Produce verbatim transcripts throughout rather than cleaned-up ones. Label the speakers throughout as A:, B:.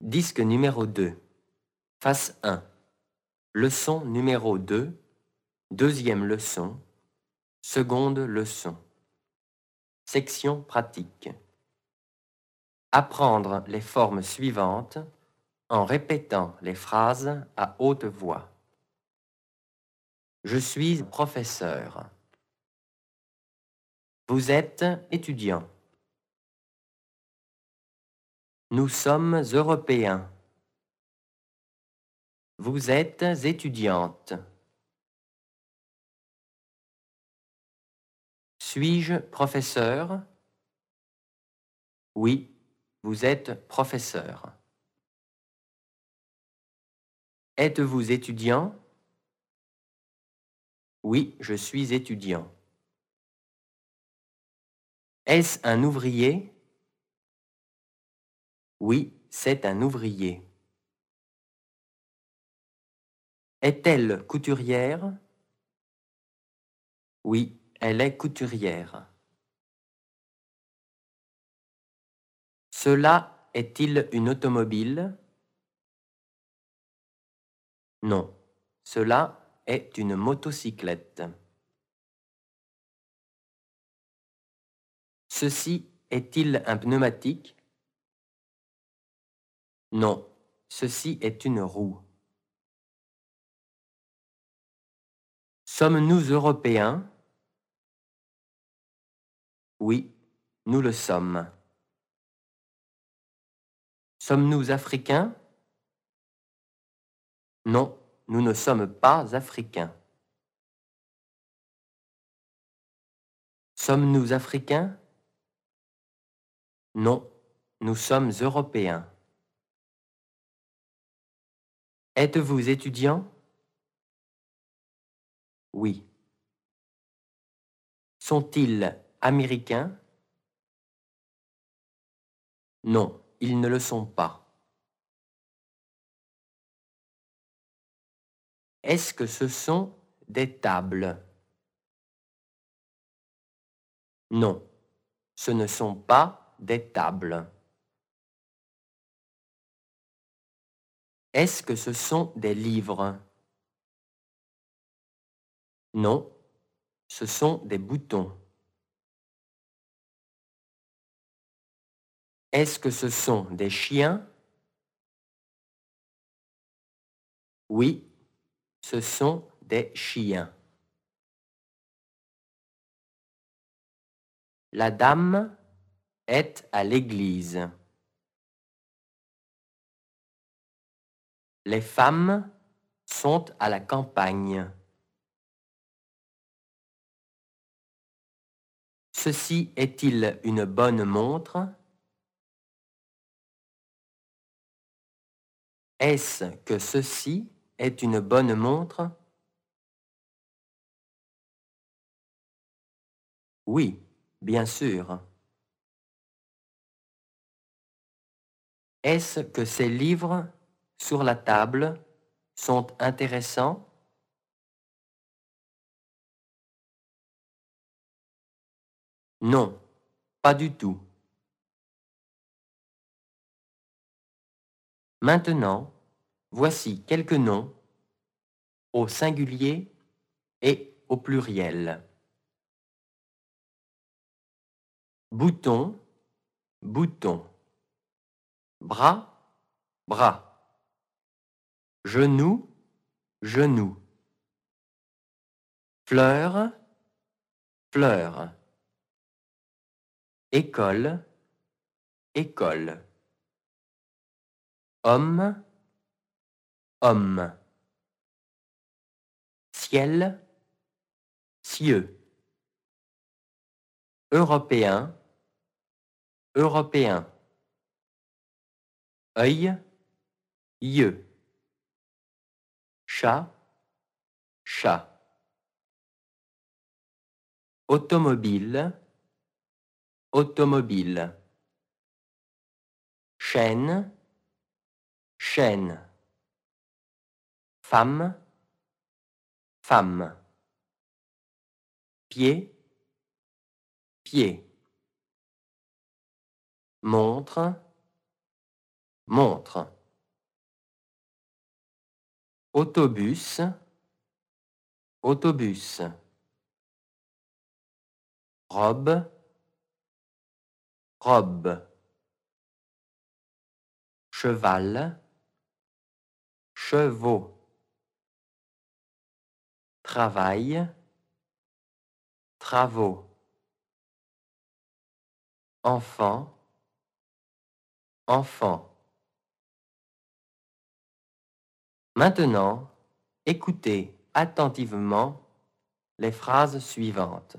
A: Disque numéro deux. Face un. Leçon numéro deux. Deuxième leçon. Seconde leçon. Section pratique. Apprendre les formes suivantes en répétant les phrases à haute voix. Je suis professeur. Vous êtes étudiant. Nous sommes européens. Vous êtes étudiante. Suis-je professeur? Oui, vous êtes professeur. Êtes-vous étudiant? Oui, je suis étudiant. Est-ce un ouvrier? Oui, c'est un ouvrier. Est-elle couturière? Oui, elle est couturière. Cela est-il une automobile? Non, cela est une motocyclette. Ceci est-il un pneumatique? Non, ceci est une roue. Sommes-nous européens? Oui, nous le sommes. Sommes-nous africains? Non, nous ne sommes pas africains. Sommes-nous africains? Non, nous sommes européens. Êtes-vous étudiant? Oui. Sont-ils américains? Non, ils ne le sont pas. Est-ce que ce sont des tables? Non, ce ne sont pas des tables. Est-ce que ce sont des livres? Non, ce sont des boutons. Est-ce que ce sont des chiens? Oui, ce sont des chiens. La dame est à l'église. Les femmes sont à la campagne. Ceci est-il une bonne montre? Est-ce que ceci est une bonne montre? Oui, bien sûr. Est-ce que ces livres sur la table sont intéressants? Non, pas du tout. Maintenant, voici quelques noms au singulier et au pluriel. Bouton, bouton. Bras, bras. Genou, genou. Fleur, fleur. École, école. Homme, homme. Ciel, cieux. Européen, européen. Œil, yeux. Chat, chat. Automobile, automobile. Chaîne, chaîne. Femme, femme. Pied, pied. Montre, montre. Autobus, autobus. Robe, robe. Cheval, chevaux. Travail, travaux. Enfant, enfant. Maintenant, écoutez attentivement les phrases suivantes,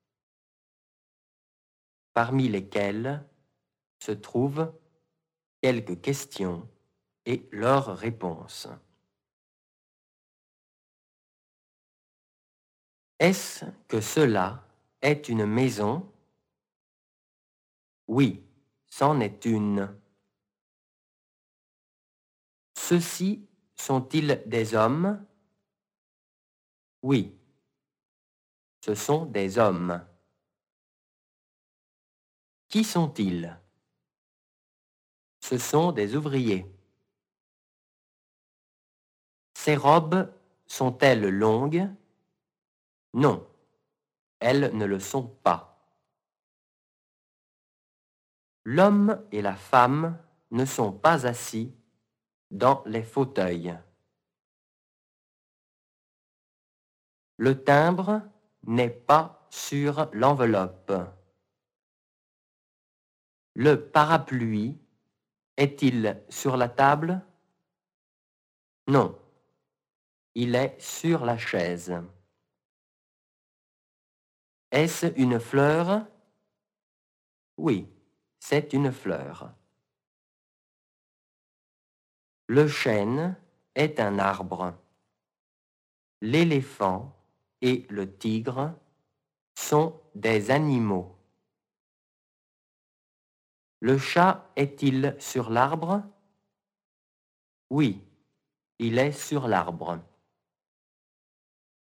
A: parmi lesquelles se trouvent quelques questions et leurs réponses. Est-ce que cela est une maison? Oui, c'en est une. Ceux-ci sont-ils des hommes? Oui, ce sont des hommes. Qui sont-ils? Ce sont des ouvriers. Ces robes sont-elles longues? Non, elles ne le sont pas. L'homme et la femme ne sont pas assis dans les fauteuils. Le timbre n'est pas sur l'enveloppe. Le parapluie est-il sur la table? Non, il est sur la chaise. Est-ce une fleur? Oui, c'est une fleur. Le chêne est un arbre. L'éléphant et le tigre sont des animaux. Le chat est-il sur l'arbre? Oui, il est sur l'arbre.